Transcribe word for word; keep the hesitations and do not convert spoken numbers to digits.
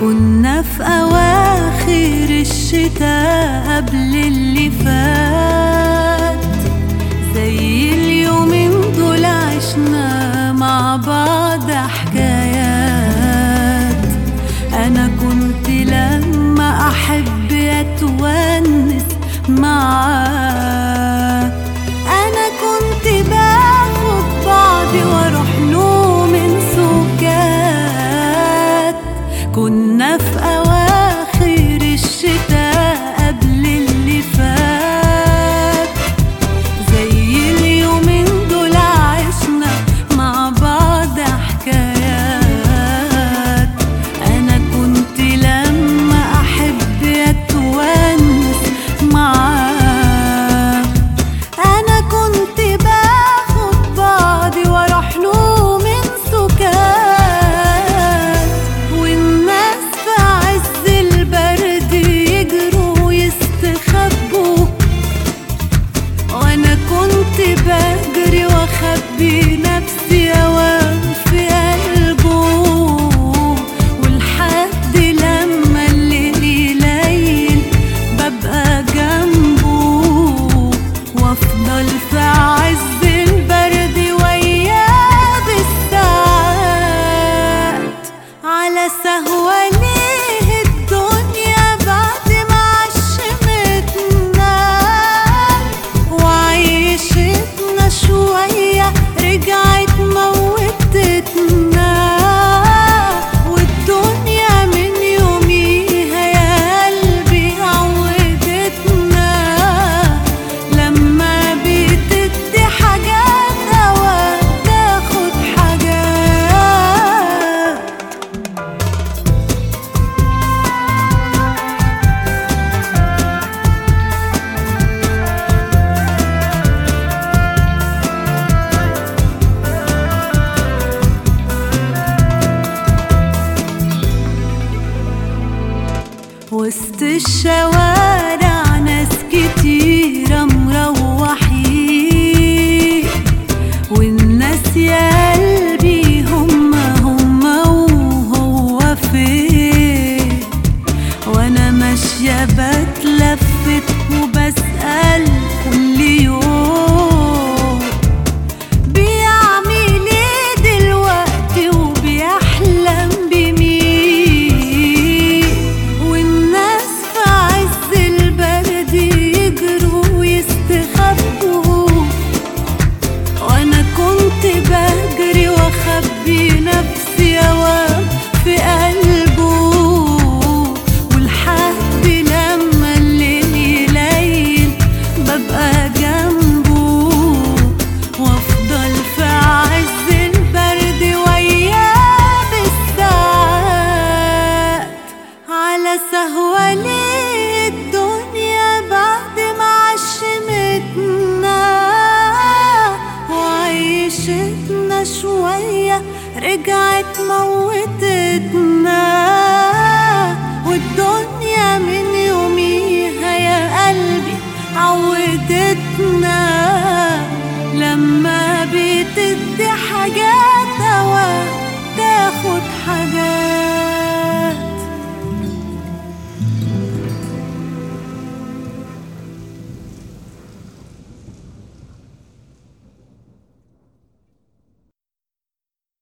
كنا في أواخر الشتاء قبل اللي فات، زي اليومين دول عشنا مع بعض حكايات. أنا كنت لما أحب أتونس معاك، أنا كنت باخد بعضي وأروح له من سكات. كنا في أواخر الشتاء قبل اللي فات، زي اليومين دول عشنا مع بعض حكايات. أنا كنت لما أحب أتونس معاك، أنا كنت باخد بعضي وأروح له من سكات. والناس في عز البرد يجروا ويستخبوا، وأنا كنت بجري وأخبي نفسي أوام في قلبه. ولحد لما الليل يليل ببقى جنبه، وأفضل في عز البرد وياه بالساعات. على سهوة ليه الدنيا بعد ما عشمتنا وعيشتنا شوية رجعت موتتنا. والدنيا من يوميها يا قلبي عودتنا، لما بتدي حاجات أوقات تاخد حاجات. وسط الشوارع ناس كتيرة مروحين، والناس يا قلبي هما هما وهو فين. وانا ماشية بتلفت وبسأل كل يوم بيعمل ايه دلوقتي وبيحلم بمين. والناس في عز البرد يجروا ويستخبوا، وانا كنت بجري واخبي نفسي اوام في قلبه. ولحد لما الليل يليل ببقى جنبه، وافضل في عز البرد وياه بالساعات. على سهوة ليه الدنيا بعد ما عشمتنا وعيشتنا شوية رجعت موتتنا. والدنيا من يوميها يا قلبي عودتنا،